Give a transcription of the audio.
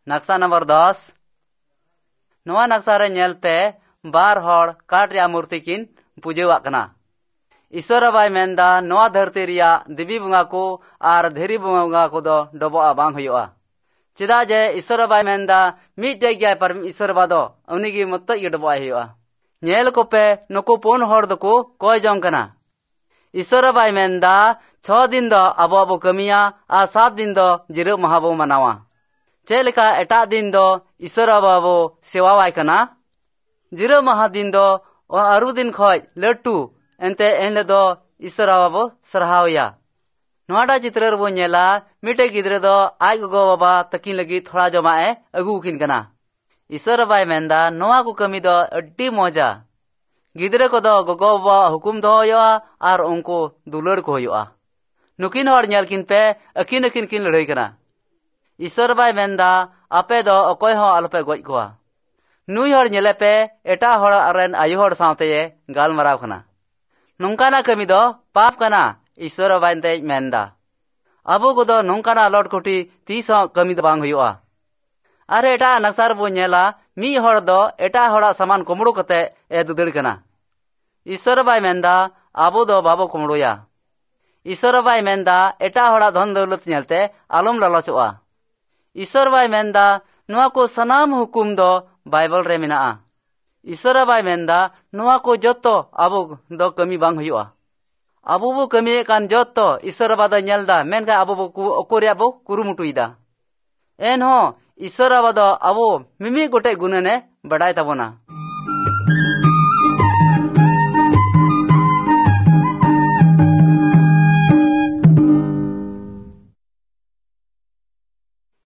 नक्शा नंबर 10 नवा नक्शा रे नेल पे बार हड़ काट रे मूर्ति किन पूजेवाक कना। ईश्वर बाय मेंदा नवा धरती रिया देवी बंगा को आर धेरी बंगा को दो डबोआ बांग हुआ। चेदा जे ईश्वर बाय मेंदा मिटे गया पर ईश्वर बादो उनी की मत ये डबोआ हुआ। नेल को पे नुको पोन हड़ दो को कोई जोंग कना। ईश्वर बाय मेंदा 6 दिन दो अबो अबो कमिया आ 7 दिन दो जिरो महाबो मनावा। चेलिका एटा दिन दो ईश्वर बाबो सेवा वाय कना। जिरो महा दिन दो अरु दिन खोज लट्टू एंते एनले दो ईश्वर बाबो सरहावया। नोडा चित्र बो नेला मिटे गिद्रे दो आय गो बाबा तकिन लगी थोड़ा जमाए अगु किन कना। ईश्वर बाय मेंदा नोआ को कमी दो अड्डी मजा। गिद्रे को दो गो बाबा हुकुम दो होया आर उनको दुलड़ को होया। नुकिन हर नेल किन पे अकिन अकिन किन लड़ाई कना। ईश्वर बाय मेंदा आपे दो अकोय हो आलोपे गोज कोआ। नुई हर नेले पे एटा हड़ अरेन आयु हड़ सावते गाल मराव कना। नोंकाना कमी दो पाप कना ईश्वर बायते मेंदा। अबो को दो नोंकाना लौट कोटी 30 कमी दो बांग हुआ। अरे एटा नक्सार बो नेला मी हड़ दो एटा हड़ा सामान कुमड़ो कते ए दुदड़ कना। ईश्वर बाय मेंदा आबो दो बाबो कुमड़ोया। ईश्वर बाय मेंदा एटा हड़ा धन दौलत नेलते आलम लालचोआ। ईश्वर बाय मेंदा नुआ को सनाम हुकुम दो बाइबल रे मेना। ईश्वर बाय मेंदा नुआ को जत्तो आबो दो कमी बांग हुआ। आबो बो कमी कान जत्तो ईश्वर बादा नेलदा मेनका आबो बो ओकोरिया बो कुरुमुटुइदा। एन हो ईश्वर बादा आबो मिमी गोटे गुणने बड़ाय ताबोना।